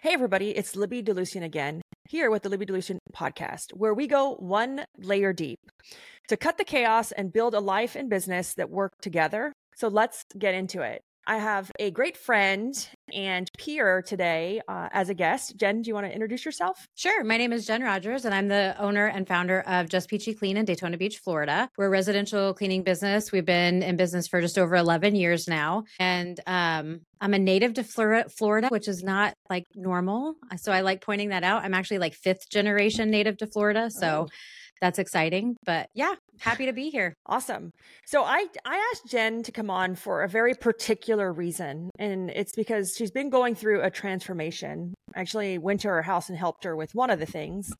Hey, everybody, it's Libby DeLucian again, here with the Libby DeLucian podcast, where we go one layer deep to cut the chaos and build a life and business that work together. So let's get into it. I have a great friend and peer today as a guest. Jen, do you want to introduce yourself? Sure. My name is Jen Rogers, and I'm the owner and founder of Just Peachy Clean in Daytona Beach, Florida. We're a residential cleaning business. We've been in business for just over 11 years now. And I'm a native to Florida, which is not like normal. So I like pointing that out. I'm actually like fifth generation native to Florida. So that's exciting. But yeah, happy to be here. Awesome. So I asked Jen to come on for a very particular reason, and it's because she's been going through a transformation. I actually went to her house and helped her with one of the things.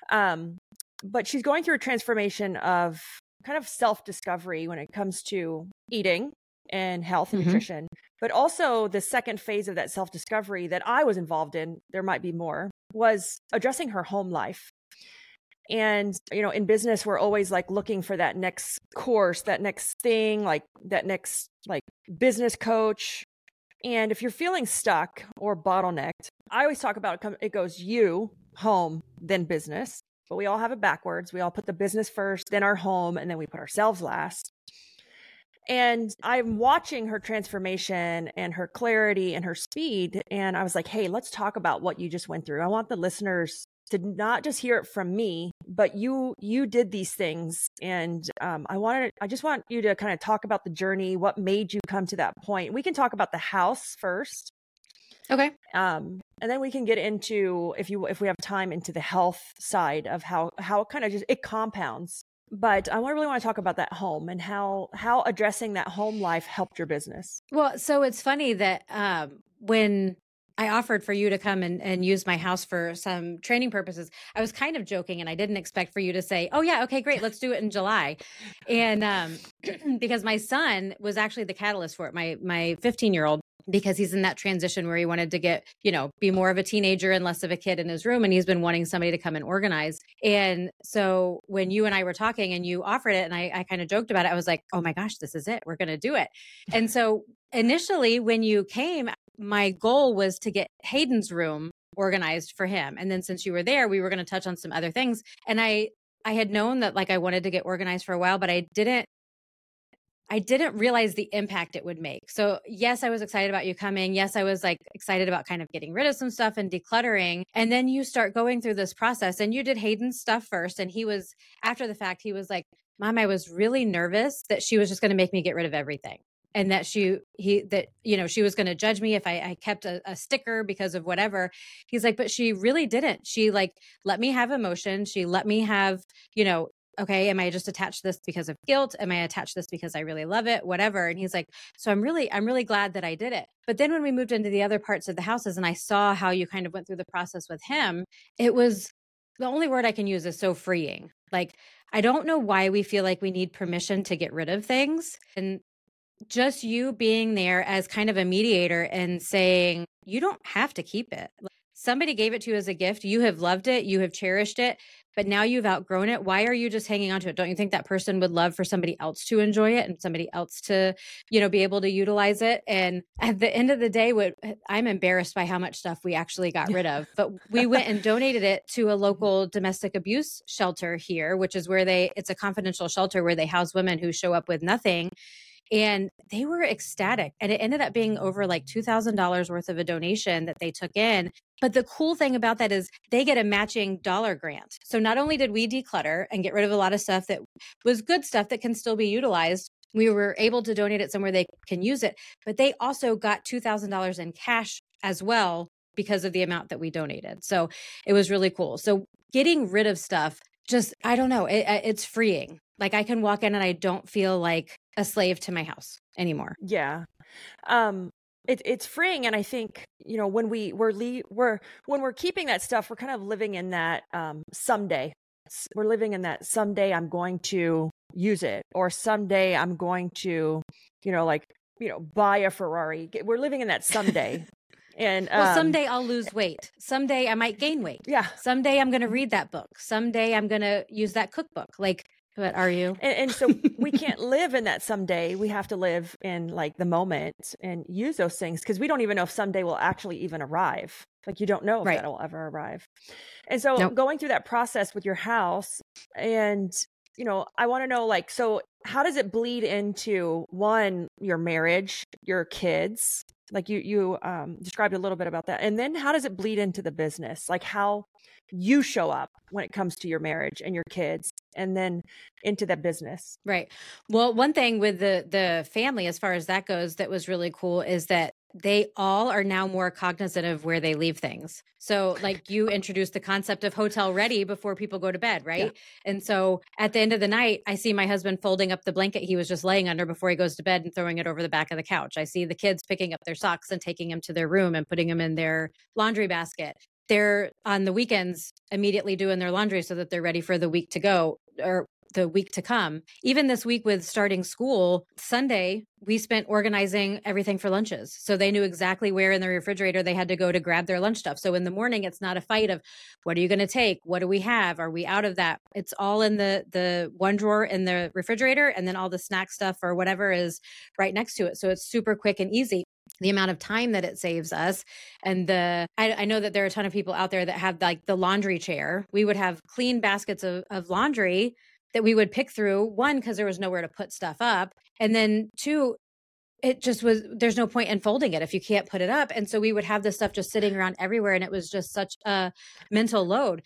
But she's going through a transformation of kind of self-discovery when it comes to eating and health and nutrition, but also the second phase of that self-discovery that I was involved in, there might be more, was addressing her home life. And, you know, in business, we're always like looking for that next course, that next thing, like that next like business coach. And if you're feeling stuck or bottlenecked, I always talk about it goes you, home, then business. But we all have it backwards. We all put the business first, then our home, and then we put ourselves last. And I'm watching her transformation and her clarity and her speed. And I was like, hey, let's talk about what you just went through. I want the listeners to not just hear it from me, but you did these things. And I just want you to kind of talk about the journey, what made you come to that point. We can talk about the house first. Okay. And then we can get into, if we have time, into the health side of how it kind of just, it compounds. But I really want to talk about that home and how addressing that home life helped your business. Well, so it's funny that when I offered for you to come and use my house for some training purposes, I was kind of joking, and I didn't expect for you to say, oh yeah, okay, great, let's do it in July. And because my son was actually the catalyst for it, my 15-year-old, because he's in that transition where he wanted to get, be more of a teenager and less of a kid in his room. And he's been wanting somebody to come and organize. And so when you and I were talking and you offered it, and I kind of joked about it, I was like, oh my gosh, this is it. We're going to do it. And so initially when you came, my goal was to get Hayden's room organized for him. And then since you were there, we were going to touch on some other things. And I had known that like I wanted to get organized for a while, but I didn't realize the impact it would make. So yes, I was excited about you coming. Yes, I was like excited about kind of getting rid of some stuff and decluttering. And then you start going through this process, and you did Hayden's stuff first. And he was, after the fact, he was like, Mom, I was really nervous that she was just going to make me get rid of everything. And that she was going to judge me if I kept a sticker because of whatever. He's like, but she really didn't. She like let me have emotion. She let me have, okay, am I just attached to this because of guilt? Am I attached to this because I really love it? Whatever. And he's like, so I'm really glad that I did it. But then when we moved into the other parts of the houses and I saw how you kind of went through the process with him, it was, the only word I can use is so freeing. Like, I don't know why we feel like we need permission to get rid of things. And just you being there as kind of a mediator and saying, you don't have to keep it. Somebody gave it to you as a gift. You have loved it. You have cherished it, but now you've outgrown it. Why are you just hanging on to it? Don't you think that person would love for somebody else to enjoy it and somebody else to, be able to utilize it? And at the end of the day, I'm embarrassed by how much stuff we actually got rid of, but we went and donated it to a local domestic abuse shelter here, which is where it's a confidential shelter where they house women who show up with nothing. And they were ecstatic. And it ended up being over like $2,000 worth of a donation that they took in. But the cool thing about that is they get a matching dollar grant. So not only did we declutter and get rid of a lot of stuff that was good stuff that can still be utilized, we were able to donate it somewhere they can use it, but they also got $2,000 in cash as well because of the amount that we donated. So it was really cool. So getting rid of stuff, just, I don't know, it's freeing. Like I can walk in and I don't feel like a slave to my house anymore. Yeah. It's freeing. And I think, when we're keeping that stuff, we're kind of living in that, someday. We're living in that someday I'm going to use it, or someday I'm going to, buy a Ferrari. We're living in that someday. And someday I'll lose weight. Someday I might gain weight. Yeah. Someday I'm going to read that book. Someday I'm going to use that cookbook. Like, But are you? And so we can't live in that someday. We have to live in like the moment and use those things because we don't even know if someday will actually even arrive. Like you don't know if Right. that'll ever arrive. And so Nope. going through that process with your house and, I want to know like, so how does it bleed into one, your marriage, your kids? Like you described a little bit about that. And then how does it bleed into the business? Like how you show up when it comes to your marriage and your kids and then into that business. Right. Well, one thing with the family, as far as that goes, that was really cool is that they all are now more cognizant of where they leave things. So, like you introduced the concept of hotel ready before people go to bed, right? Yeah. And so at the end of the night, I see my husband folding up the blanket he was just laying under before he goes to bed and throwing it over the back of the couch. I see the kids picking up their socks and taking them to their room and putting them in their laundry basket. They're on the weekends immediately doing their laundry so that they're ready for the week to go or the week to come. Even this week with starting school, Sunday, we spent organizing everything for lunches. So they knew exactly where in the refrigerator they had to go to grab their lunch stuff. So in the morning, it's not a fight of what are you going to take? What do we have? Are we out of that? It's all in the one drawer in the refrigerator, and then all the snack stuff or whatever is right next to it. So it's super quick and easy. The amount of time that it saves us. And I know that there are a ton of people out there that have like the laundry chair. We would have clean baskets of laundry that we would pick through, one, because there was nowhere to put stuff up. And then two, it just was, there's no point in folding it if you can't put it up. And so we would have this stuff just sitting around everywhere. And it was just such a mental load.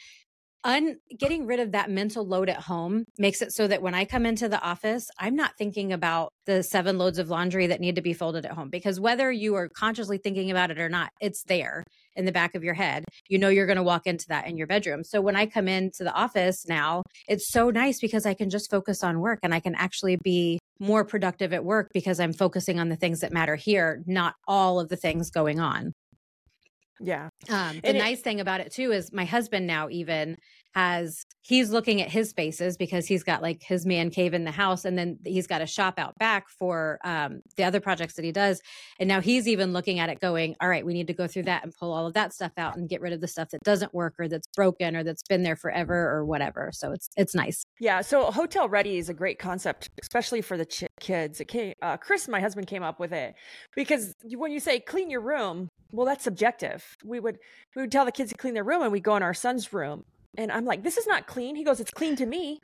Getting rid of that mental load at home makes it so that when I come into the office, I'm not thinking about the 7 loads of laundry that need to be folded at home, because whether you are consciously thinking about it or not, it's there in the back of your head. You know, you're going to walk into that in your bedroom. So when I come into the office now, it's so nice because I can just focus on work and I can actually be more productive at work because I'm focusing on the things that matter here, not all of the things going on. Yeah. The nice thing about it too is my husband now even he's looking at his spaces because he's got like his man cave in the house, and then he's got a shop out back for the other projects that he does. And now he's even looking at it going, all right, we need to go through that and pull all of that stuff out and get rid of the stuff that doesn't work or that's broken or that's been there forever or whatever. So it's nice. Yeah. So hotel ready is a great concept, especially for the kids. Chris, my husband, came up with it because when you say clean your room, well, that's subjective. We would tell the kids to clean their room and we go in our son's room. And I'm like, this is not clean. He goes, it's clean to me.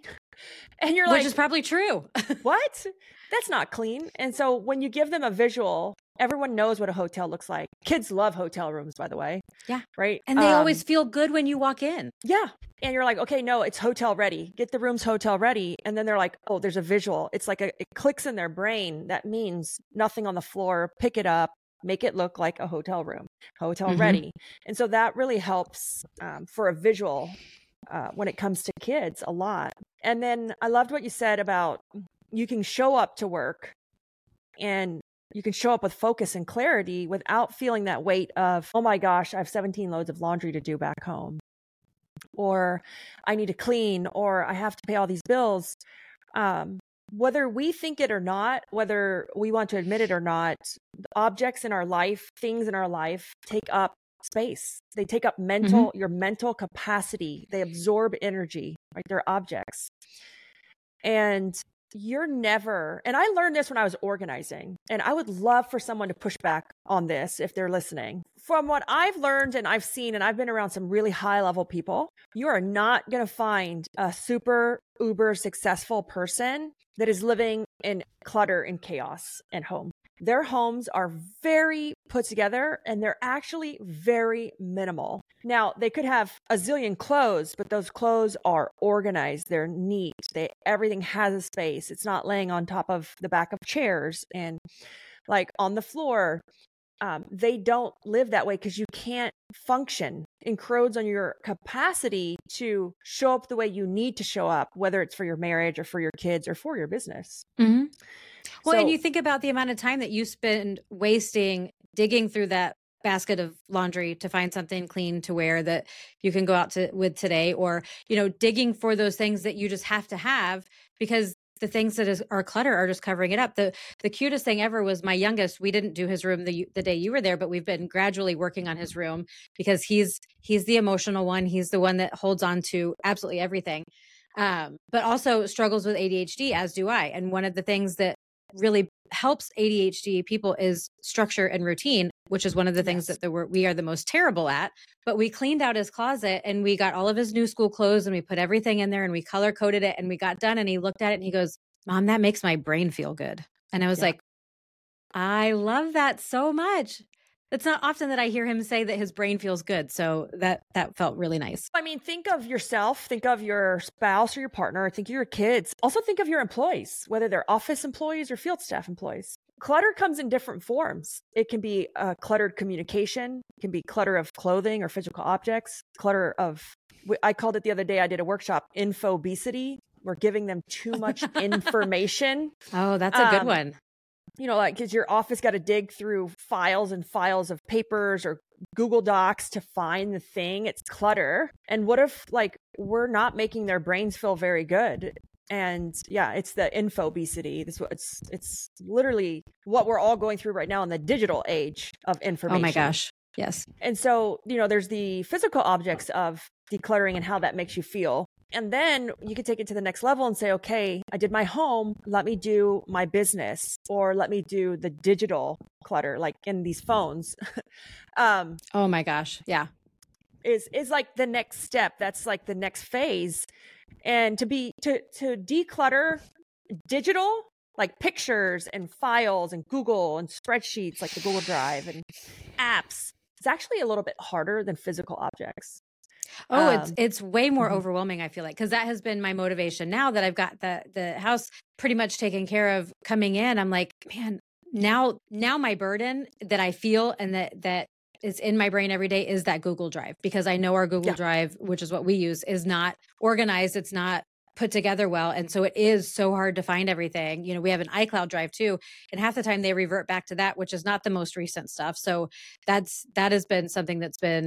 And you're like, which is probably true. What? That's not clean. And so when you give them a visual, everyone knows what a hotel looks like. Kids love hotel rooms, by the way. Yeah. Right. And they always feel good when you walk in. Yeah. And you're like, okay, no, it's hotel ready. Get the rooms hotel ready. And then they're like, oh, there's a visual. It's like it clicks in their brain. That means nothing on the floor. Pick it up. Make it look like a hotel room, hotel ready. And so that really helps for a visual when it comes to kids a lot. And then I loved what you said about you can show up to work and you can show up with focus and clarity without feeling that weight of, oh my gosh, I have 17 loads of laundry to do back home, or I need to clean, or I have to pay all these bills. Whether we think it or not, whether we want to admit it or not, the objects in our life, things in our life take up space. They take up your mental capacity. They absorb energy, right? They're objects. And you're never, and I learned this when I was organizing, and I would love for someone to push back on this if they're listening. From what I've learned and I've seen, and I've been around some really high level people, you are not going to find a super uber successful person that is living in clutter and chaos at home. Their homes are very put together and they're actually very minimal. Now, they could have a zillion clothes, but those clothes are organized. They're neat. Everything has a space. It's not laying on top of the back of chairs and like on the floor. They don't live that way because you can't function. Encroaches on your capacity to show up the way you need to show up, whether it's for your marriage or for your kids or for your business. Mm-hmm. Well, and you think about the amount of time that you spend wasting digging through that basket of laundry to find something clean to wear that you can go out with today, or, digging for those things that you just have to have because the things that are clutter are just covering it up. The cutest thing ever was my youngest. We didn't do his room the day you were there, but we've been gradually working on his room because he's the emotional one. He's the one that holds on to absolutely everything. but also struggles with ADHD, as do I. And one of the things that really helps ADHD people is structure and routine, which is one of the things that we are the most terrible at. But we cleaned out his closet and we got all of his new school clothes and we put everything in there and we color coded it and we got done. And he looked at it and he goes, Mom, that makes my brain feel good. And I was like, I love that so much. It's not often that I hear him say that his brain feels good. So that felt really nice. I mean, think of yourself, think of your spouse or your partner, think of your kids. Also think of your employees, whether they're office employees or field staff employees. Clutter comes in different forms. It can be cluttered communication, it can be clutter of clothing or physical objects, clutter of, I called it the other day, I did a workshop, infobesity. We're giving them too much information. Oh, that's a good one. You know, like, because your office got to dig through files and files of papers or Google Docs to find the thing. It's clutter. And what if, like, we're not making their brains feel very good? And yeah, it's the infobesity. It's literally what we're all going through right now in the digital age of information. Oh my gosh. Yes. And so, you know, there's the physical objects of decluttering and how that makes you feel. And then you can take it to the next level and say, okay, I did my home. Let me do my business, or let me do the digital clutter, like in these phones. Oh my gosh. Yeah. Is like the next step. That's like the next phase. And to declutter digital, like pictures and files and Google and spreadsheets, like the Google Drive and apps, it's actually a little bit harder than physical objects. Oh, it's way more overwhelming, I feel like, because that has been my motivation. Now that I've got the house pretty much taken care of coming in, I'm like, man, now my burden that I feel and that is in my brain every day is that Google Drive, because I know our Google Drive, which is what we use, is not organized. It's not put together well. And so it is so hard to find everything. You know, we have an iCloud Drive too, and half the time they revert back to that, which is not the most recent stuff. So that has been something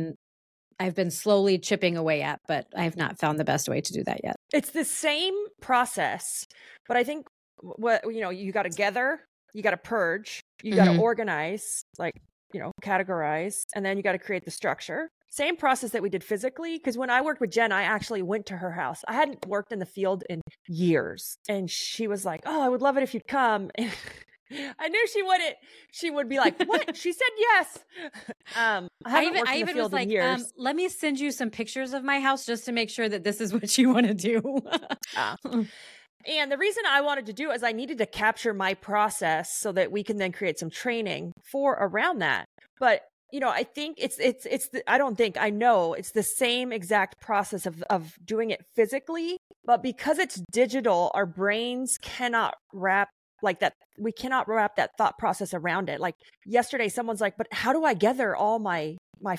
I've been slowly chipping away at, but I have not found the best way to do that yet. It's the same process, but I think you got to gather, you got to purge, you got to organize, like, you know, categorize, and then you got to create the structure. Same process that we did physically, because when I worked with Jen, I actually went to her house. I hadn't worked in the field in years, and she was like, "Oh, I would love it if you'd come." I knew she would be like, "What?" She said yes. I even was like, let me send you some pictures of my house just to make sure that this is what you want to do. And the reason I wanted to do it is I needed to capture my process so that we can then create some training for around that. But, you know, I think I know it's the same exact process of doing it physically, but because it's digital, our brains cannot wrap like that. We cannot wrap that thought process around it. Like yesterday, someone's like, but how do I gather all my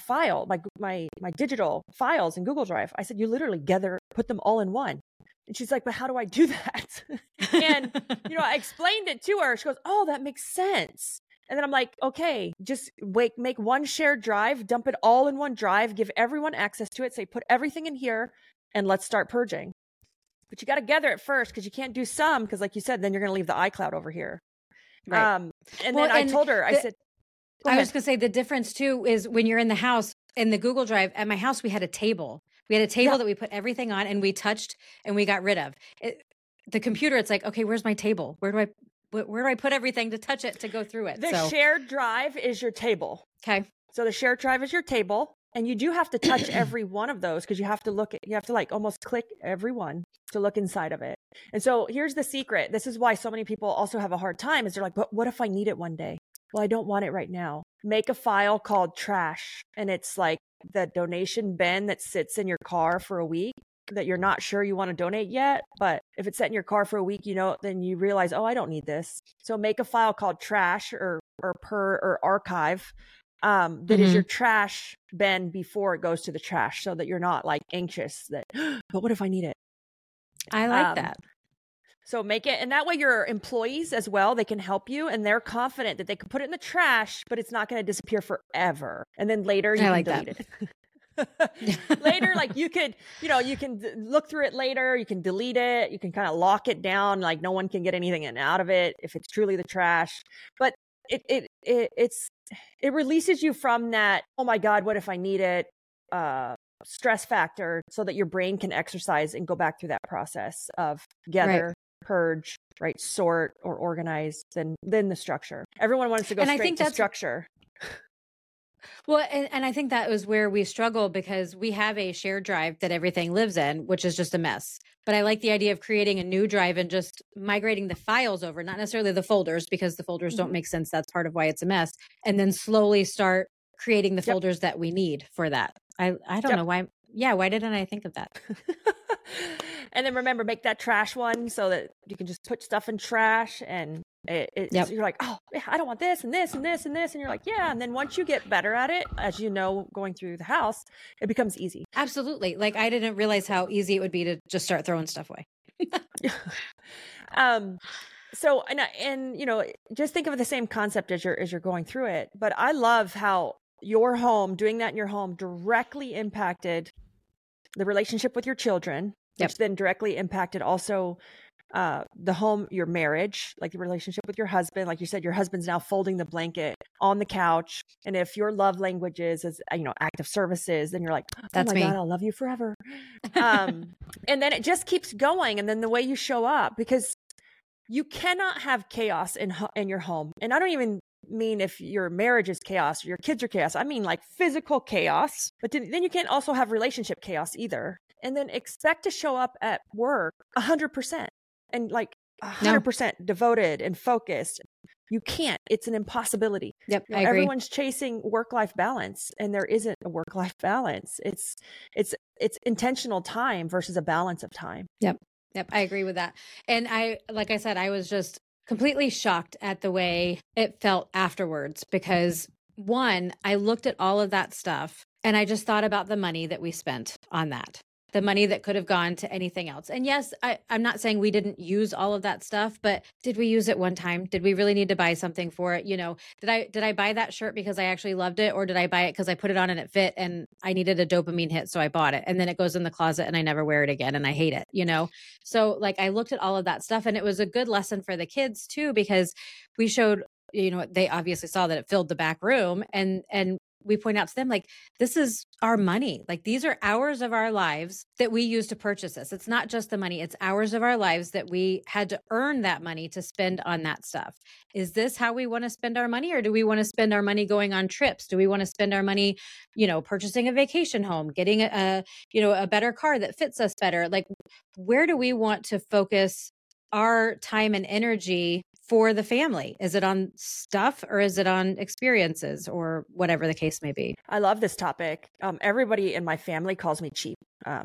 digital files in Google Drive? I said, you literally put them all in one. And she's like, but how do I do that? And, you know, I explained it to her. She goes, oh, that makes sense. And then I'm like, okay, just make one shared drive, dump it all in one drive, give everyone access to it, say, put everything in here, and let's start purging. But you got to gather it first, because you can't do some, because like you said, then you're going to leave the iCloud over here. Right. I told her, I said, I was going to say the difference too is when you're in the house, in the Google Drive, at my house, we had a table. We had a table that we put everything on and we touched and we got rid of. The computer, it's like, okay, where's my table? Where do I put everything to touch it, to go through it? The shared drive is your table. Okay. So the shared drive is your table. And you do have to touch every one of those, because you have to like almost click every one to look inside of it. And so here's the secret. This is why so many people also have a hard time, is they're like, but what if I need it one day? Well, I don't want it right now. Make a file called trash. And it's like the donation bin that sits in your car for a week that you're not sure you want to donate yet. But if it's set in your car for a week, you know, then you realize, oh, I don't need this. So make a file called trash or archive. That is your trash bin before it goes to the trash, so that you're not like anxious that, but what if I need it? I like that. So make it, and that way your employees as well, they can help you, and they're confident that they can put it in the trash, but it's not going to disappear forever. And then later you can delete it. Later, like you can look through it later, you can delete it, you can kind of lock it down, like no one can get anything out of it if it's truly the trash. But it releases you from that, oh my God, what if I need it? stress factor so that your brain can exercise and go back through that process of gather, purge, right, sort or organize, then the structure. Everyone wants to go straight to structure. Well, and I think that was where we struggle, because we have a shared drive that everything lives in, which is just a mess. But I like the idea of creating a new drive and just migrating the files over, not necessarily the folders, because the folders don't make sense. That's part of why it's a mess. And then slowly start creating the folders that we need for that. I don't know why. Yeah. Why didn't I think of that? And then remember, make that trash one so that you can just put stuff in trash, and so you're like, oh, I don't want this and this and this and this. And you're like, yeah. And then once you get better at it, as you know, going through the house, it becomes easy. Absolutely. Like, I didn't realize how easy it would be to just start throwing stuff away. So, and you know, just think of the same concept as you're going through it. But I love how your home, doing that in your home, directly impacted the relationship with your children, which then directly impacted also the home, your marriage, like the relationship with your husband. Like you said, your husband's now folding the blanket on the couch. And if your love language is, you know, active services, then you're like, oh that's my me. God, I'll love you forever. And then it just keeps going. And then the way you show up, because you cannot have chaos in your home. And I don't even mean if your marriage is chaos or your kids are chaos. I mean like physical chaos, but then you can't also have relationship chaos either. And then expect to show up at work 100% and like 100% devoted and focused. You can't. It's an impossibility. Yep, you know, I agree. Everyone's chasing work-life balance, and there isn't a work-life balance. It's intentional time versus a balance of time. Yep, I agree with that. And like I said, I was just completely shocked at the way it felt afterwards, because one, I looked at all of that stuff and I just thought about the money that we spent on that. The money that could have gone to anything else. And yes, I'm not saying we didn't use all of that stuff, but did we use it one time? Did we really need to buy something for it? You know, did I buy that shirt because I actually loved it? Or did I buy it because I put it on and it fit and I needed a dopamine hit, so I bought it? And then it goes in the closet and I never wear it again and I hate it, you know? So like, I looked at all of that stuff, and it was a good lesson for the kids too, because we showed, you know, they obviously saw that it filled the back room, and we point out to them, like, this is our money. Like, these are hours of our lives that we use to purchase this. It's not just the money, it's hours of our lives that we had to earn that money to spend on that stuff. Is this how we want to spend our money? Or do we want to spend our money going on trips? Do we want to spend our money, you know, purchasing a vacation home, getting a better car that fits us better? Like, where do we want to focus our time and energy for the family? Is it on stuff, or is it on experiences, or whatever the case may be? I love this topic. Everybody in my family calls me cheap. I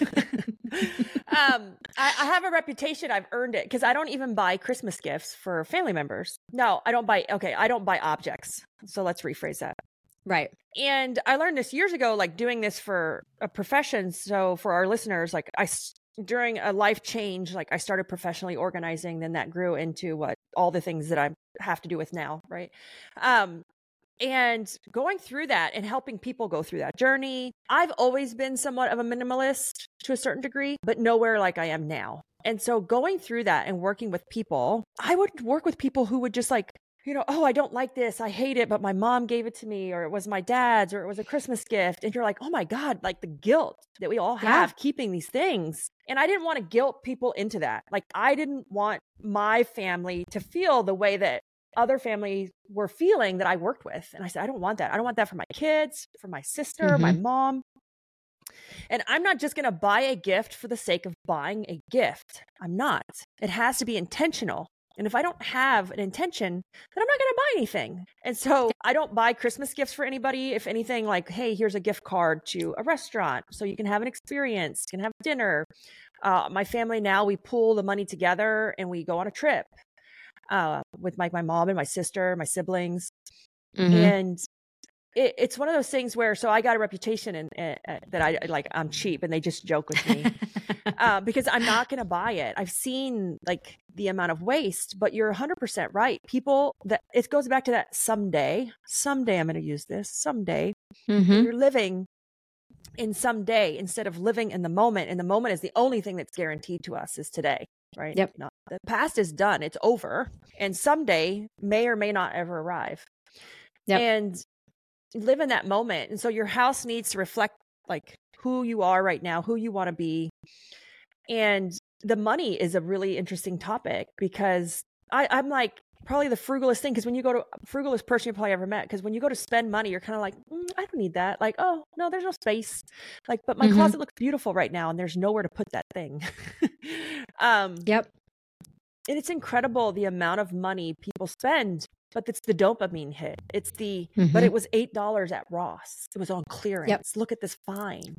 have a reputation. I've earned it because I don't even buy Christmas gifts for family members. No, I don't buy objects. So let's rephrase that. Right. And I learned this years ago, like doing this for a profession. So for our listeners, like during a life change, like I started professionally organizing, then that grew into all the things that I have to do with now. Right. And going through that and helping people go through that journey, I've always been somewhat of a minimalist to a certain degree, but nowhere like I am now. And so going through that and working with people, I would work with people who would just like, you know, oh, I don't like this, I hate it, but my mom gave it to me, or it was my dad's, or it was a Christmas gift. And you're like, oh my God, like the guilt that we all have keeping these things. And I didn't want to guilt people into that. Like, I didn't want my family to feel the way that other families were feeling that I worked with. And I said, I don't want that. I don't want that for my kids, for my sister, my mom. And I'm not just going to buy a gift for the sake of buying a gift. I'm not. It has to be intentional. And if I don't have an intention, then I'm not going to buy anything. And so I don't buy Christmas gifts for anybody. If anything, like, hey, here's a gift card to a restaurant so you can have an experience, you can have dinner. My family now, we pool the money together and we go on a trip with my mom and my sister, my siblings. And it's one of those things where, so I got a reputation that I'm cheap, and they just joke with me because I'm not going to buy it. I've seen like the amount of waste, but you're 100% right. People, that it goes back to that someday I'm going to use this someday. You're living in someday instead of living in the moment. And the moment is the only thing that's guaranteed to us is today, right? Yep. The past is done. It's over. And someday may or may not ever arrive. And live in that moment. And so your house needs to reflect like who you are right now, who you want to be. And the money is a really interesting topic because I'm like probably the frugalest thing. Because when you go to frugalest person you probably ever met, because when you go to spend money, you're kind of like, I don't need that. Like, oh no, there's no space. Like, but my closet looks beautiful right now, and there's nowhere to put that thing. Yep. And it's incredible the amount of money people spend, but it's the dopamine hit. It's the, but it was $8 at Ross. It was on clearance. Yep. Look at this find.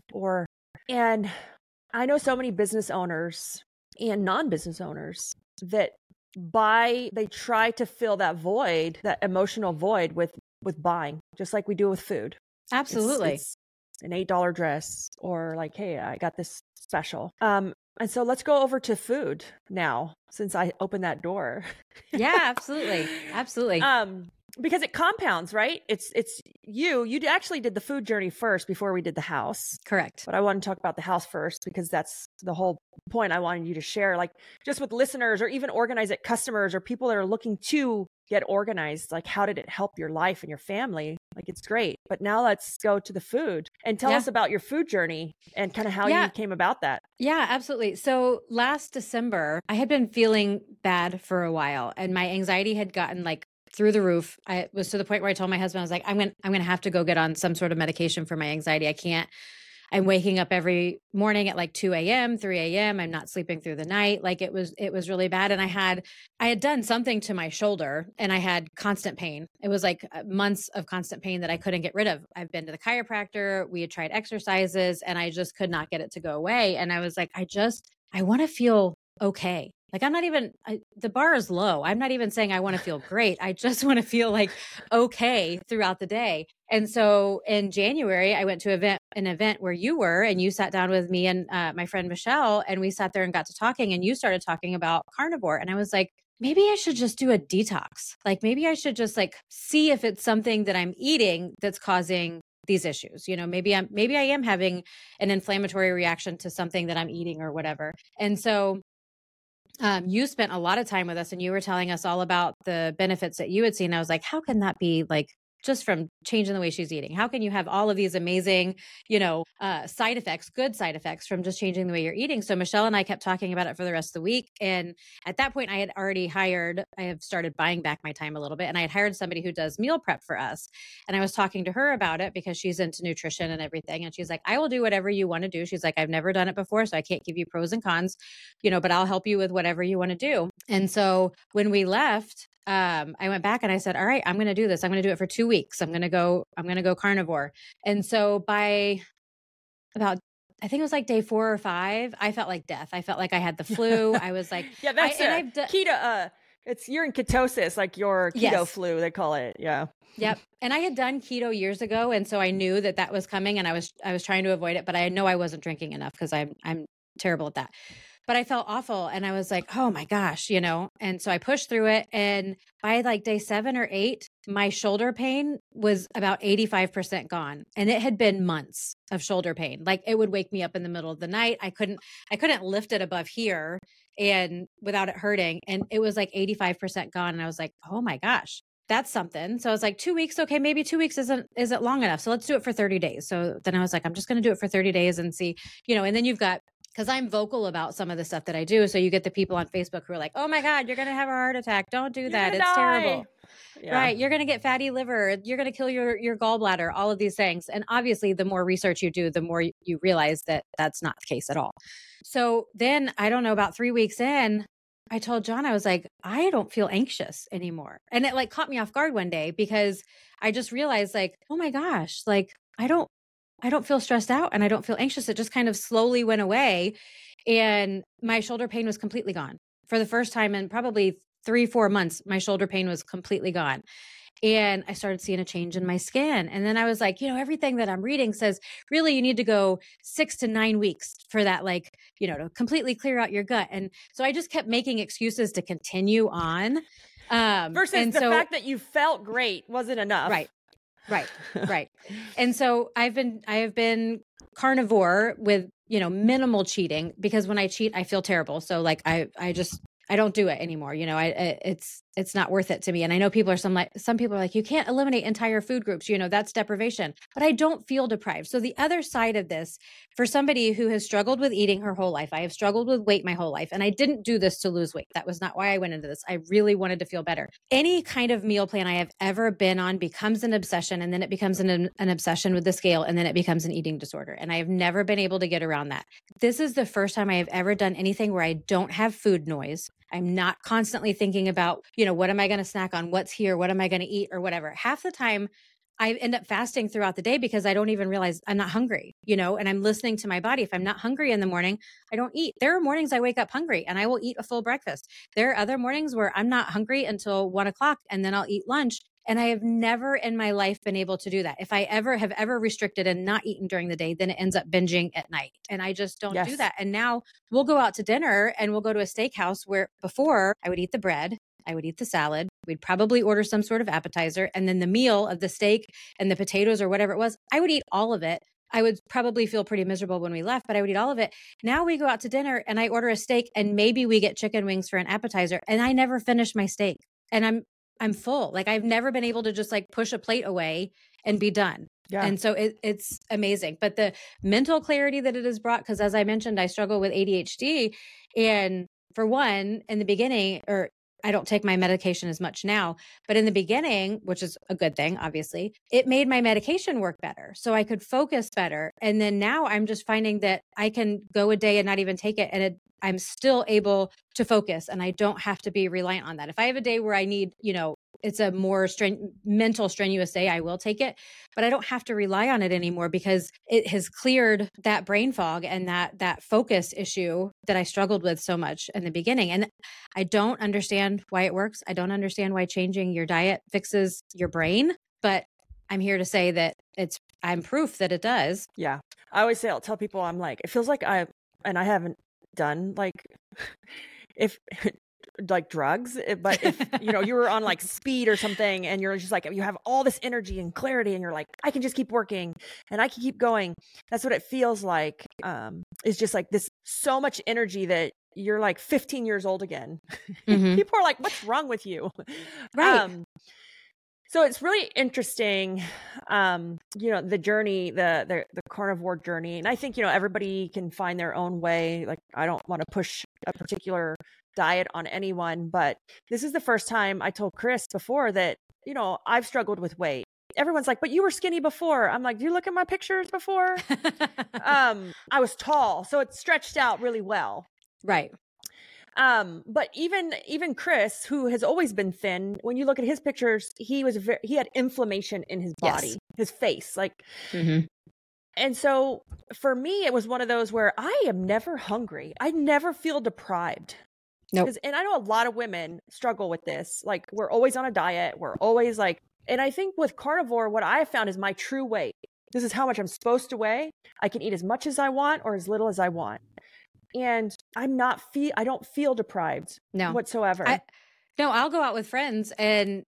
And I know so many business owners and non-business owners that they try to fill that void, that emotional void with buying, just like we do with food. Absolutely. It's an $8 dress, or like, hey, I got this special. And so let's go over to food now, since I opened that door. Yeah, absolutely. Absolutely. Because it compounds, right? It's you actually did the food journey first before we did the house. Correct. But I want to talk about the house first, because that's the whole point I wanted you to share, like just with listeners or even Organize It customers or people that are looking to get organized. Like, how did it help your life and your family? Like, it's great. But now let's go to the food and tell us about your food journey and kind of how you came about that. Yeah, absolutely. So last December, I had been feeling bad for a while, and my anxiety had gotten like through the roof. I was to the point where I told my husband, I was like, I'm going to have to go get on some sort of medication for my anxiety. I can't. I'm waking up every morning at like 2 a.m., 3 a.m. I'm not sleeping through the night. Like it was really bad. And I had done something to my shoulder, and I had constant pain. It was like months of constant pain that I couldn't get rid of. I've been to the chiropractor. We had tried exercises, and I just could not get it to go away. And I was like, I want to feel okay. Like the bar is low. I'm not even saying I want to feel great. I just want to feel like okay throughout the day. And so in January, I went to an event where you were, and you sat down with me and my friend Michelle, and we sat there and got to talking, and you started talking about carnivore. And I was like, maybe I should just do a detox. Like maybe I should just like see if it's something that I'm eating that's causing these issues. You know, maybe I am having an inflammatory reaction to something that I'm eating or whatever. And so you spent a lot of time with us, and you were telling us all about the benefits that you had seen. I was like, how can that be, like, just from changing the way she's eating? How can you have all of these amazing, side effects, good side effects from just changing the way you're eating? So Michelle and I kept talking about it for the rest of the week. And at that point, I have started buying back my time a little bit, and I had hired somebody who does meal prep for us. And I was talking to her about it because she's into nutrition and everything. And she's like, I will do whatever you want to do. She's like, I've never done it before, so I can't give you pros and cons, but I'll help you with whatever you want to do. And so when we left, I went back and I said, all right, I'm going to do this. I'm going to do it for 2 weeks. I'm going to go carnivore. And so by about, I think it was like day 4 or 5, I felt like death. I felt like I had the flu. I was like, yeah, that's keto. You're in ketosis, like your keto flu, they call it. Yeah. Yep. And I had done keto years ago. And so I knew that was coming, and I was trying to avoid it, but I know I wasn't drinking enough because I'm terrible at that. But I felt awful, and I was like, oh my gosh, and so I pushed through it. And by like day 7 or 8, my shoulder pain was about 85% gone. And it had been months of shoulder pain. Like it would wake me up in the middle of the night. I couldn't lift it above here and without it hurting. And it was like 85% gone. And I was like, oh my gosh, that's something. So I was like, 2 weeks. Okay. Maybe 2 weeks isn't long enough. So let's do it for 30 days. So then I was like, I'm just going to do it for 30 days and see, and then you've got, because I'm vocal about some of the stuff that I do. So you get the people on Facebook who are like, oh my God, you're going to have a heart attack. Don't do that. It's terrible. Yeah. Right. You're going to get fatty liver. You're going to kill your gallbladder, all of these things. And obviously the more research you do, the more you realize that that's not the case at all. So then I don't know, about 3 weeks in, I told John, I was like, I don't feel anxious anymore. And it like caught me off guard one day, because I just realized like, oh my gosh, like I don't feel stressed out and I don't feel anxious. It just kind of slowly went away, and my shoulder pain was completely gone. For the first time in probably 3-4 months, my shoulder pain was completely gone. And I started seeing a change in my skin. And then I was like, everything that I'm reading says really you need to go 6 to 9 weeks for that, like, to completely clear out your gut. And so I just kept making excuses to continue on. Versus the fact that you felt great wasn't enough. Right. And so I have been carnivore with, minimal cheating, because when I cheat, I feel terrible. So like, I don't do it anymore. It's it's not worth it to me. And I know some people are like, you can't eliminate entire food groups, that's deprivation, but I don't feel deprived. So the other side of this, for somebody who has struggled with eating her whole life, I have struggled with weight my whole life, and I didn't do this to lose weight. That was not why I went into this. I really wanted to feel better. Any kind of meal plan I have ever been on becomes an obsession, and then it becomes an obsession with the scale, and then it becomes an eating disorder. And I have never been able to get around that. This is the first time I have ever done anything where I don't have food noise. I'm not constantly thinking about, what am I going to snack on? What's here? What am I going to eat or whatever? Half the time I end up fasting throughout the day because I don't even realize I'm not hungry, and I'm listening to my body. If I'm not hungry in the morning, I don't eat. There are mornings I wake up hungry and I will eat a full breakfast. There are other mornings where I'm not hungry until 1:00 and then I'll eat lunch. And I have never in my life been able to do that. If I have ever restricted and not eaten during the day, then it ends up binging at night. And I just don't do that. And now we'll go out to dinner and we'll go to a steakhouse where before I would eat the bread, I would eat the salad. We'd probably order some sort of appetizer. And then the meal of the steak and the potatoes or whatever it was, I would eat all of it. I would probably feel pretty miserable when we left, but I would eat all of it. Now we go out to dinner and I order a steak and maybe we get chicken wings for an appetizer. And I never finish my steak. And I'm full. Like I've never been able to just like push a plate away and be done. Yeah. And so it's amazing. But the mental clarity that it has brought, because as I mentioned, I struggle with ADHD. And for one, in the beginning, or I don't take my medication as much now, but in the beginning, which is a good thing, obviously, it made my medication work better. So I could focus better. And then now I'm just finding that I can go a day and not even take it. And I'm still able to focus and I don't have to be reliant on that. If I have a day where I need, it's a more mental strenuous day, I will take it, but I don't have to rely on it anymore because it has cleared that brain fog and that focus issue that I struggled with so much in the beginning. And I don't understand why it works. I don't understand why changing your diet fixes your brain, but I'm here to say that I'm proof that it does. Yeah. I'll tell people, I'm like, it feels like I haven't done like if like drugs, but if you were on like speed or something and you're just like you have all this energy and clarity and you're like I can just keep working and I can keep going, that's what it feels like. It's just like this so much energy that you're like 15 years old again. Mm-hmm. People are like, what's wrong with you? Right. So it's really interesting, the journey, the carnivore journey. And I think, everybody can find their own way. Like, I don't want to push a particular diet on anyone, but this is the first time I told Chris before that, I've struggled with weight. Everyone's like, but you were skinny before. I'm like, do you look at my pictures before? I was tall, so it stretched out really well. Right. But even Chris, who has always been thin, when you look at his pictures, he had inflammation in his body, yes. His face, like, mm-hmm. And so for me, it was one of those where I am never hungry. I never feel deprived. Nope. And I know a lot of women struggle with this. Like we're always on a diet. We're always like, and I think with carnivore, what I have found is my true weight. This is how much I'm supposed to weigh. I can eat as much as I want or as little as I want. And I don't feel deprived whatsoever. I'll go out with friends and,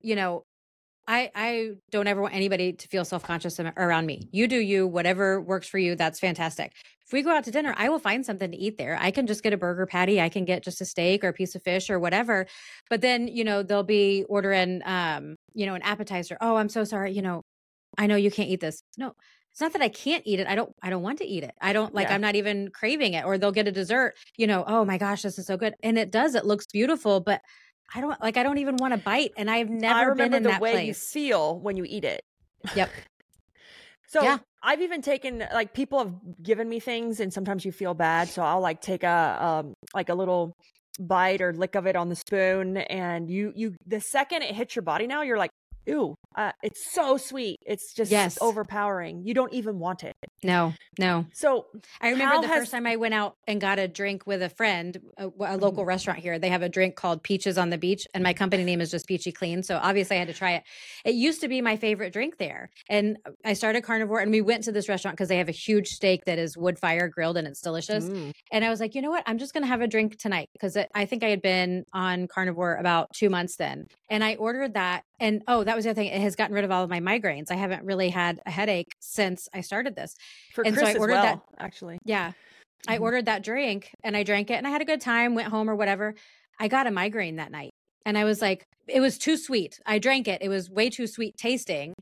I don't ever want anybody to feel self-conscious around me. You do you, whatever works for you. That's fantastic. If we go out to dinner, I will find something to eat there. I can just get a burger patty. I can get just a steak or a piece of fish or whatever. But then, they'll be ordering, an appetizer. Oh, I'm so sorry. I know you can't eat this. No, it's not that I can't eat it. I don't want to eat it. I don't I'm not even craving it. Or they'll get a dessert, oh my gosh, this is so good. And it looks beautiful, but I don't even want to bite. And I've never been in that place. I remember the way you feel when you eat it. Yep. So yeah. I've even taken, like, people have given me things and sometimes you feel bad. So I'll like take a little bite or lick of it on the spoon. And you the second it hits your body now, you're like, ew, it's so sweet. It's just overpowering. You don't even want it. No. So I remember the first time I went out and got a drink with a friend, a local restaurant here. They have a drink called Peaches on the Beach, and my company name is just Peachy Clean. So obviously I had to try it. It used to be my favorite drink there. And I started carnivore and we went to this restaurant because they have a huge steak that is wood fire grilled and it's delicious. And I was like, you know what? I'm just going to have a drink tonight because I think I had been on carnivore about 2 months then. And I ordered that. And that was the other thing. It has gotten rid of all of my migraines. I haven't really had a headache since I started this. And Chris so I ordered that actually. Yeah. I ordered that drink and I drank it and I had a good time, went home or whatever. I got a migraine that night. And I was like, it was too sweet. I drank it. It was way too sweet tasting.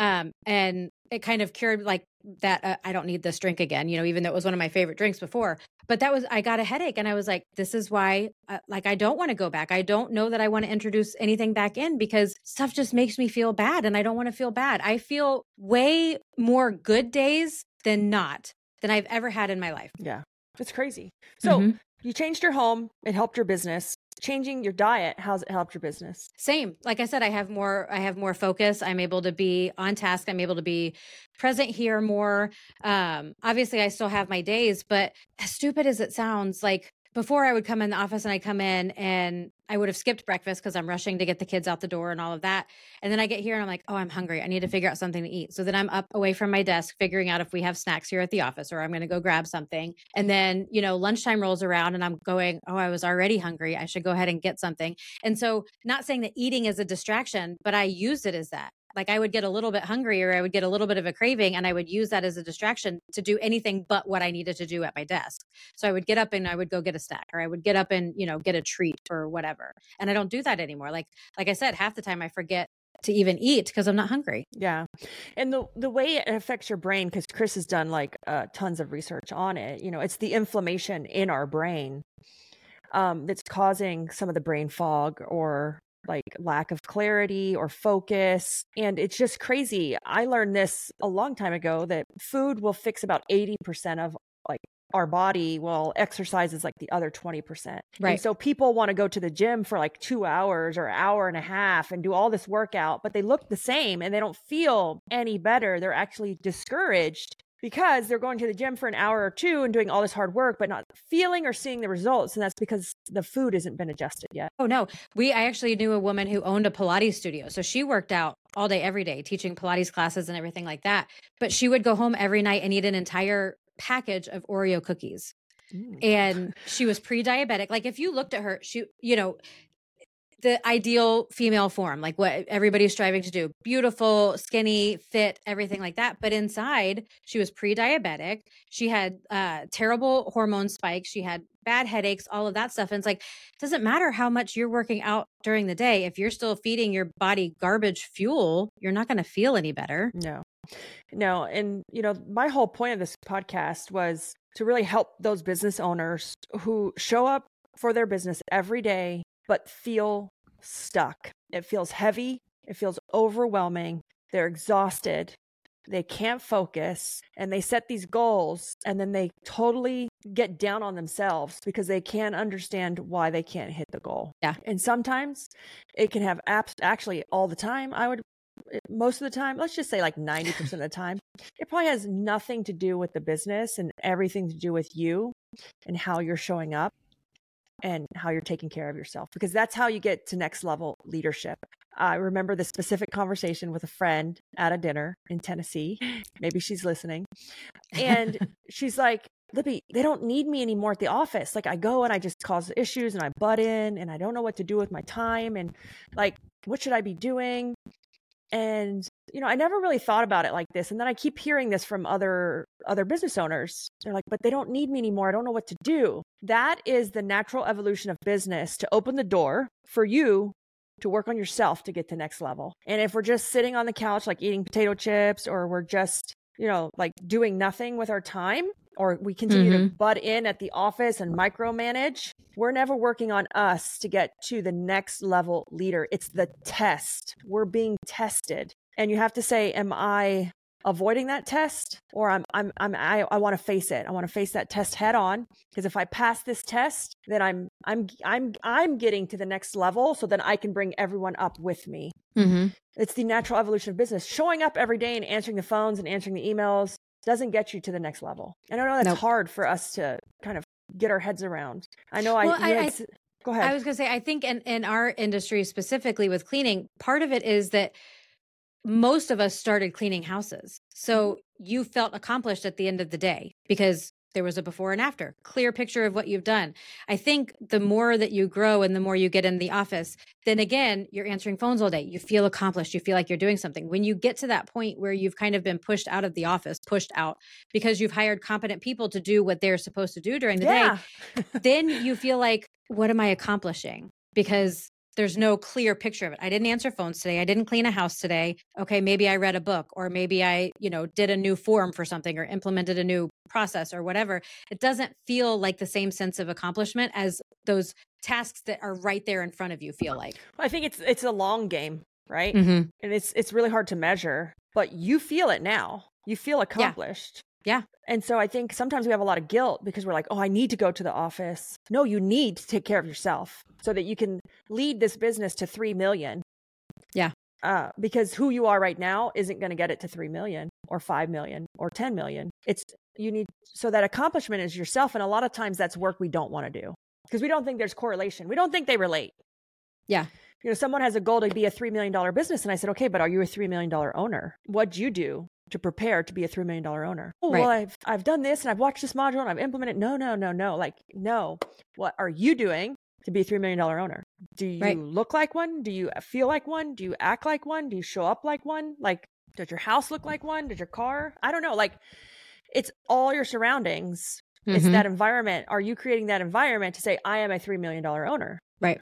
And it kind of cured like that. I don't need this drink again, even though it was one of my favorite drinks before. But I got a headache, and I was like, this is why, I don't want to go back. I don't know that I want to introduce anything back in, because stuff just makes me feel bad, and I don't want to feel bad. I feel way more good days than I've ever had in my life. Yeah. It's crazy. So you changed your home. It helped your business. Changing your diet, how's it helped your business? Same. Like I said, I have more focus. I'm able to be on task. I'm able to be present here more. Obviously I still have my days, but as stupid as it sounds, like before I would come in the office and I'd come in and I would have skipped breakfast because I'm rushing to get the kids out the door and all of that. And then I get here and I'm like, oh, I'm hungry. I need to figure out something to eat. So then I'm up away from my desk, figuring out if we have snacks here at the office, or I'm going to go grab something. And then, lunchtime rolls around and I'm going, oh, I was already hungry. I should go ahead and get something. And so, not saying that eating is a distraction, but I use it as that. Like I would get a little bit hungry, or I would get a little bit of a craving, and I would use that as a distraction to do anything but what I needed to do at my desk. So I would get up and I would go get a snack, or I would get up and, get a treat or whatever. And I don't do that anymore. Like I said, half the time I forget to even eat because I'm not hungry. Yeah. And the way it affects your brain, because Chris has done like tons of research on it, it's the inflammation in our brain that's causing some of the brain fog, or like lack of clarity or focus. And it's just crazy. I learned this a long time ago, that food will fix about 80% of like our body, while exercise is like the other 20%. Right. And so people want to go to the gym for like 2 hours or an hour and a half and do all this workout, but they look the same and they don't feel any better. They're actually discouraged because they're going to the gym for an hour or two and doing all this hard work, but not feeling or seeing the results. And that's because the food hasn't been adjusted yet. Oh, no. I actually knew a woman who owned a Pilates studio. So she worked out all day, every day, teaching Pilates classes and everything like that. But she would go home every night and eat an entire package of Oreo cookies. And she was pre-diabetic. Like if you looked at her, she, the ideal female form, like what everybody's striving to do, beautiful, skinny, fit, everything like that. But inside she was pre-diabetic. She had terrible hormone spikes. She had bad headaches, all of that stuff. And it's like, it doesn't matter how much you're working out during the day. If you're still feeding your body garbage fuel, you're not going to feel any better. No. And, my whole point of this podcast was to really help those business owners who show up for their business every day, but feel stuck. It feels heavy. It feels overwhelming. They're exhausted. They can't focus, and they set these goals, and then they totally get down on themselves because they can't understand why they can't hit the goal. Yeah. And sometimes it can have actually all the time. Most of the time, let's just say like 90% of the time, it probably has nothing to do with the business and everything to do with you and how you're showing up and how you're taking care of yourself, because that's how you get to next level leadership. I remember this specific conversation with a friend at a dinner in Tennessee. Maybe she's listening. And she's like, Libby, they don't need me anymore at the office. Like I go and I just cause issues and I butt in and I don't know what to do with my time. And like, what should I be doing? And, I never really thought about it like this. And then I keep hearing this from other business owners. They're like, but they don't need me anymore. I don't know what to do. That is the natural evolution of business, to open the door for you to work on yourself to get to next level. And if we're just sitting on the couch, like eating potato chips, or we're just, like doing nothing with our time, or we continue to butt in at the office and micromanage, we're never working on us to get to the next level leader. It's the test. We're being tested. And you have to say, am I avoiding that test, or I want to face it. I want to face that test head on, because if I pass this test, then I'm getting to the next level, so then I can bring everyone up with me. It's the natural evolution of business. Showing up every day and answering the phones and answering the emails doesn't get you to the next level. And I know that's hard for us to kind of get our heads around. I know. Go ahead. I was going to say, I think in our industry, specifically with cleaning, part of it is that most of us started cleaning houses. So you felt accomplished at the end of the day because there was a before and after, clear picture of what you've done. I think the more that you grow and the more you get in the office, then again, you're answering phones all day. You feel accomplished. You feel like you're doing something. When you get to that point where you've kind of been pushed out of the office, pushed out because you've hired competent people to do what they're supposed to do during the day, then you feel like, what am I accomplishing? Because there's no clear picture of it. I didn't answer phones today. I didn't clean a house today. Okay, maybe I read a book, or maybe I, did a new form for something, or implemented a new process, or whatever. It doesn't feel like the same sense of accomplishment as those tasks that are right there in front of you feel like. I think it's a long game, right? Mm-hmm. And it's really hard to measure, but you feel it now. You feel accomplished. Yeah. And so I think sometimes we have a lot of guilt because we're like, oh, I need to go to the office. No, you need to take care of yourself so that you can lead this business to 3 million. Yeah. Because who you are right now isn't going to get it to 3 million or 5 million or 10 million. So that accomplishment is yourself. And a lot of times that's work we don't want to do because we don't think there's correlation. We don't think they relate. Yeah. Someone has a goal to be a $3 million business. And I said, okay, but are you a $3 million owner? What'd you do to prepare to be a $3 million owner? Oh, right. Well, I've done this and I've watched this module and I've implemented. No. Like, no, what are you doing to be a $3 million owner? Do you look like one? Do you feel like one? Do you act like one? Do you show up like one? Like, does your house look like one? Does your car? I don't know. Like, it's all your surroundings. Mm-hmm. It's that environment. Are you creating that environment to say, I am a $3 million owner? Right.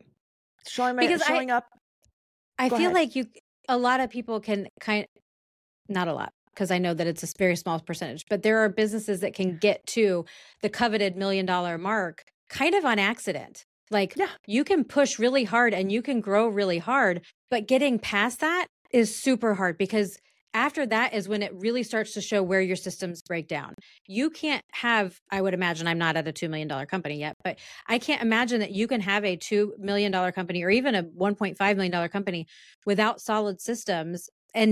Showing up. I feel like a lot of people can not a lot, because I know that it's a very small percentage, but there are businesses that can get to the coveted $1 million mark kind of on accident. Like, you can push really hard and you can grow really hard, but getting past that is super hard, because after that is when it really starts to show where your systems break down. You can't have, I would imagine, I'm not at a $2 million company yet, but I can't imagine that you can have a $2 million company or even a $1.5 million company without solid systems,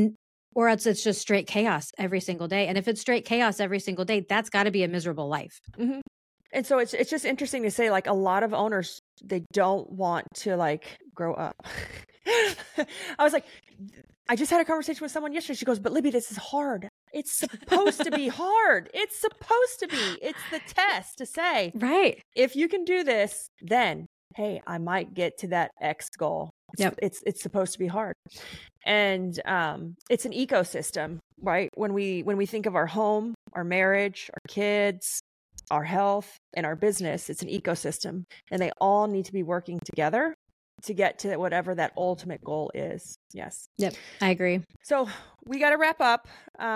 or else it's just straight chaos every single day. And if it's straight chaos every single day, that's got to be a miserable life. Mm-hmm. And so it's just interesting to say, like, a lot of owners, they don't want to like grow up. I was like, I just had a conversation with someone yesterday. She goes, but Libby, this is hard. It's supposed to be hard. It's supposed to be. It's the test to say, right, if you can do this, then, hey, I might get to that X goal. It's supposed to be hard. And it's an ecosystem, right? When we think of our home, our marriage, our kids, our health, and our business, it's an ecosystem, and they all need to be working together to get to whatever that ultimate goal is. Yes. Yep. I agree. So we got to wrap up.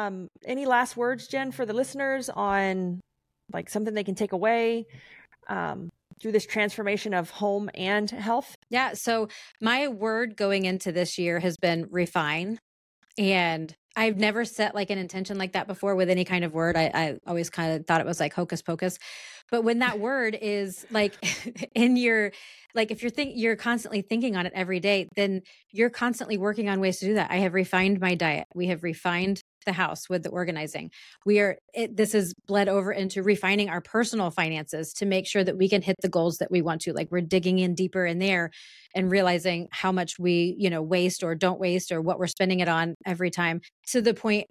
Any last words, Jen, for the listeners on like something they can take away through this transformation of home and health? Yeah. So my word going into this year has been refine. And I've never set like an intention like that before with any kind of word. I always kind of thought it was like hocus pocus. But when that word is like in your, like if you're constantly thinking on it every day, then you're constantly working on ways to do that. I have refined my diet. We have refined the house with the organizing. This has bled over into refining our personal finances to make sure that we can hit the goals that we want to. Like, we're digging in deeper in there and realizing how much we, waste or don't waste, or what we're spending it on every time, to the point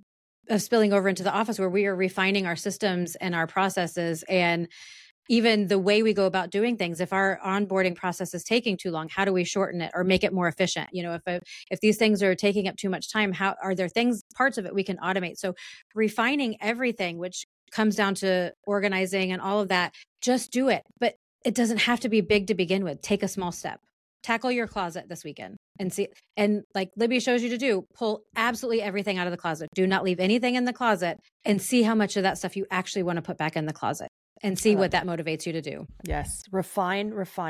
of spilling over into the office where we are refining our systems and our processes, and even the way we go about doing things. If our onboarding process is taking too long, how do we shorten it or make it more efficient? If these things are taking up too much time, how are there parts of it we can automate? So refining everything, which comes down to organizing and all of that, just do it. But it doesn't have to be big to begin with. Take a small step. Tackle your closet this weekend and see. And like Libby shows you to do, pull absolutely everything out of the closet. Do not leave anything in the closet, and see how much of that stuff you actually want to put back in the closet, and see what that motivates you to do. Yes. Refine.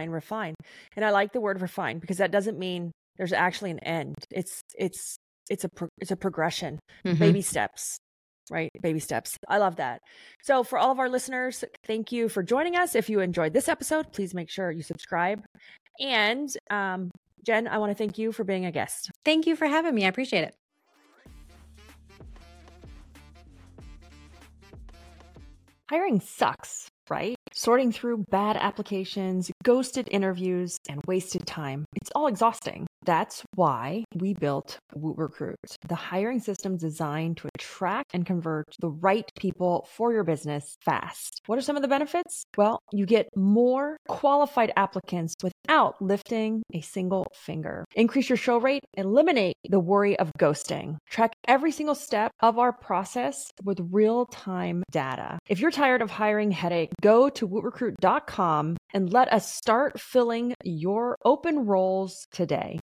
And I like the word refine, because that doesn't mean there's actually an end. It's a progression, mm-hmm. Baby steps, right? Baby steps. I love that. So for all of our listeners, thank you for joining us. If you enjoyed this episode, please make sure you subscribe. And Jen, I want to thank you for being a guest. Thank you for having me. I appreciate it. Hiring sucks, right? Sorting through bad applications, ghosted interviews, and wasted time. It's all exhausting. That's why we built WootRecruit, the hiring system designed to attract and convert the right people for your business fast. What are some of the benefits? Well, you get more qualified applicants without lifting a single finger. Increase your show rate, eliminate the worry of ghosting. Track every single step of our process with real-time data. If you're tired of hiring headache, go to wootrecruit.com and let us start filling your open roles today.